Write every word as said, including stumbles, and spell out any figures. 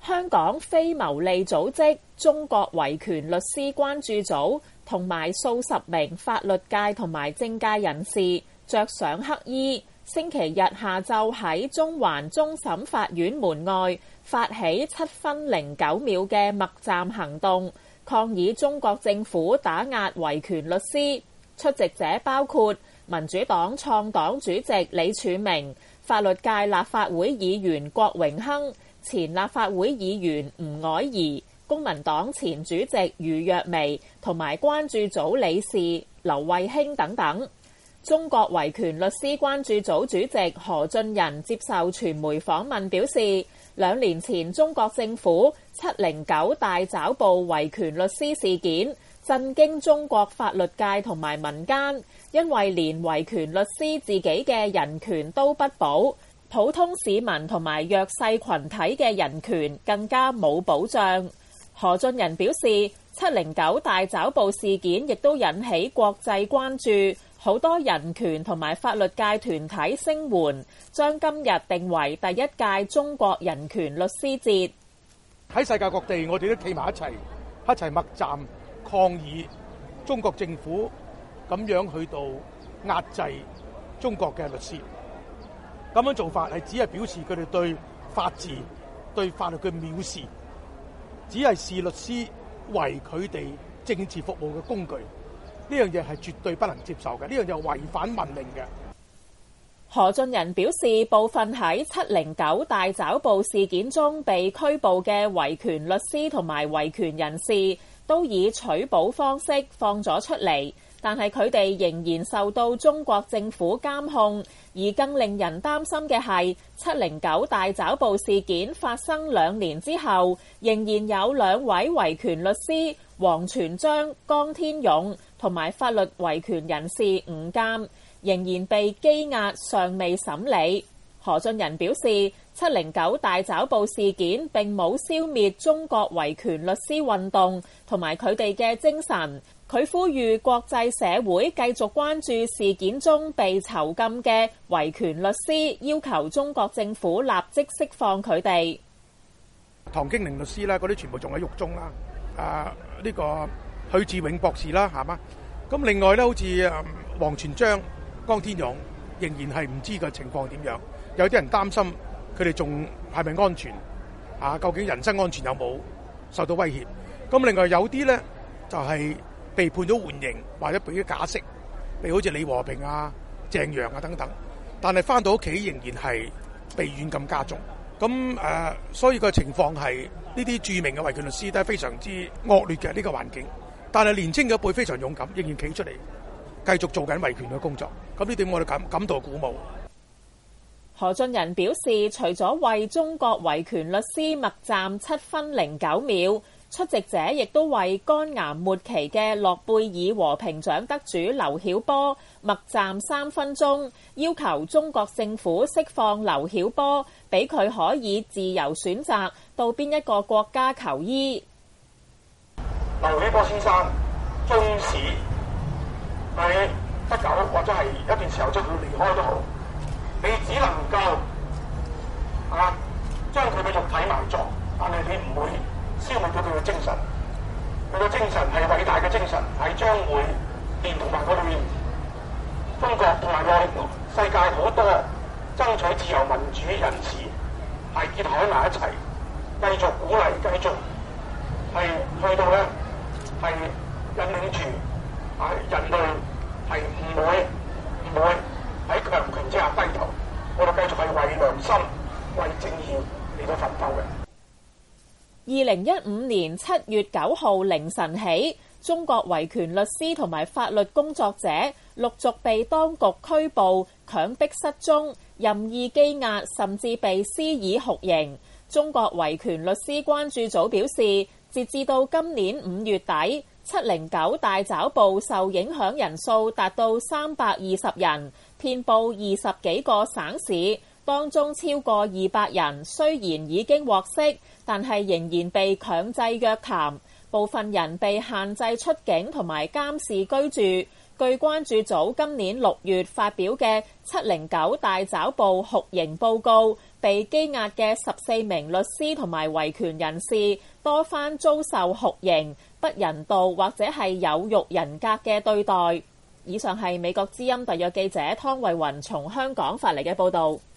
香港非牟利組織中國維權律師關注組同埋數十名法律界同埋政界人士着上黑衣，星期日下晝喺中環終審法院門外發起七分零九秒嘅默站行動，抗議中國政府打壓維權律師。出席者包括民主黨創黨主席李柱銘、法律界立法會議員郭榮鏗、前立法會議員吳靄儀、公民黨前主席余若薇同埋關注組理事劉慧卿等等。中國維權律師關注組主席何俊仁接受傳媒訪問表示，兩年前中國政府七零九大抓捕維權律師事件震驚中國法律界同埋民間，因為連維權律師自己嘅人權都不保，普通市民同埋弱勢群體嘅人權更加冇保障。何俊仁表示，七零九大抓捕事件亦都引起國際關注，好多人權同埋法律界團體聲援，將今日定為第一屆中國人權律師節。 喺世界各地，我哋都企埋一齊，一齊默站抗議中國政府咁樣去到壓制中國嘅律師。咁樣做法係只係表示佢哋對法治、對法律嘅藐視，只係視律師為佢哋政治服務嘅工具。呢樣嘢係絕對不能接受嘅，呢樣嘢違反文明嘅。 何俊仁表示，部分喺七零九大抓捕事件中被拘捕嘅維權律師同埋維權人士，都以取保方式放咗出嚟，但係佢哋仍然受到中國政府監控。而更令人擔心嘅係，七零九大抓捕事件發生兩年之後，仍然有兩位維權律師王全璋、江天勇同埋法律維權人士吳鑑仍然被羈押，尚未審理。何俊仁表示，七零九大抓捕事件並冇消滅中國維權律師運動同埋佢哋嘅精神。佢呼籲國際社會繼續關注事件中被囚禁嘅維權律師，要求中國政府立即釋放佢哋。 唐京寧律師啦，嗰啲全部仲喺獄中啦。啊，呢個許志永博士啦，係嘛？咁另外咧，好似王全璋、江天勇，仍然係唔知個情況點樣。有啲人擔心佢哋仲係咪安全？啊，究竟人身安全有冇受到威脅？咁另外有啲咧就係被判咗緩刑，或者俾咗假釋，譬如好似李和平啊、鄭陽啊等等，但係翻到屋企仍然係被軟禁加重。咁誒、呃，所以個情況係呢啲著名嘅維權律師都係非常之惡劣嘅呢、這個環境。但係年青嘅一輩非常勇敢，仍然企出嚟繼續做緊維權嘅工作。咁呢點我哋感感到鼓舞。 何俊仁表示，除咗為中國維權律師默站七分零九秒，出席者亦都為肝癌末期嘅諾貝爾和平獎得主劉曉波默站三分鐘，要求中國政府釋放劉曉波，俾佢可以自由選擇到邊一個國家求醫。 劉曉波先生，縱使係不久或者係一段時候即係要離開都好，你只能夠啊將佢嘅肉體埋葬，但係你唔會消滅咗佢嘅精神。佢嘅精神係偉大嘅精神，係將會連同埋我哋中國同埋內世界好多爭取自由民主人士係結合喺埋一齊，繼續鼓勵，繼續係去到咧係引領住啊人類係唔會唔會喺強權之下低頭。我哋繼續係為良心、為正義嚟到奮鬥嘅。 二零一五年七月九號凌晨起，中國維權律師同埋法律工作者陸續被當局拘捕、強迫失蹤、任意羈押，甚至被施以酷刑。中國維權律師關注組表示，截至到今年五月底，七零九大抓捕受影響人數達到三百二十人，遍佈二十幾個省市。當中超過二百人雖然已經獲釋，但係仍然被強制約談，部分人被限制出境同埋監視居住。據關注組今年六月發表嘅七零九大抓捕酷刑報告， 被羈押嘅十四名律師同埋維權人士多番遭受酷刑、不人道或者係有辱人格嘅對待。以上係美國之音特約記者湯慧雲從香港發嚟嘅報導。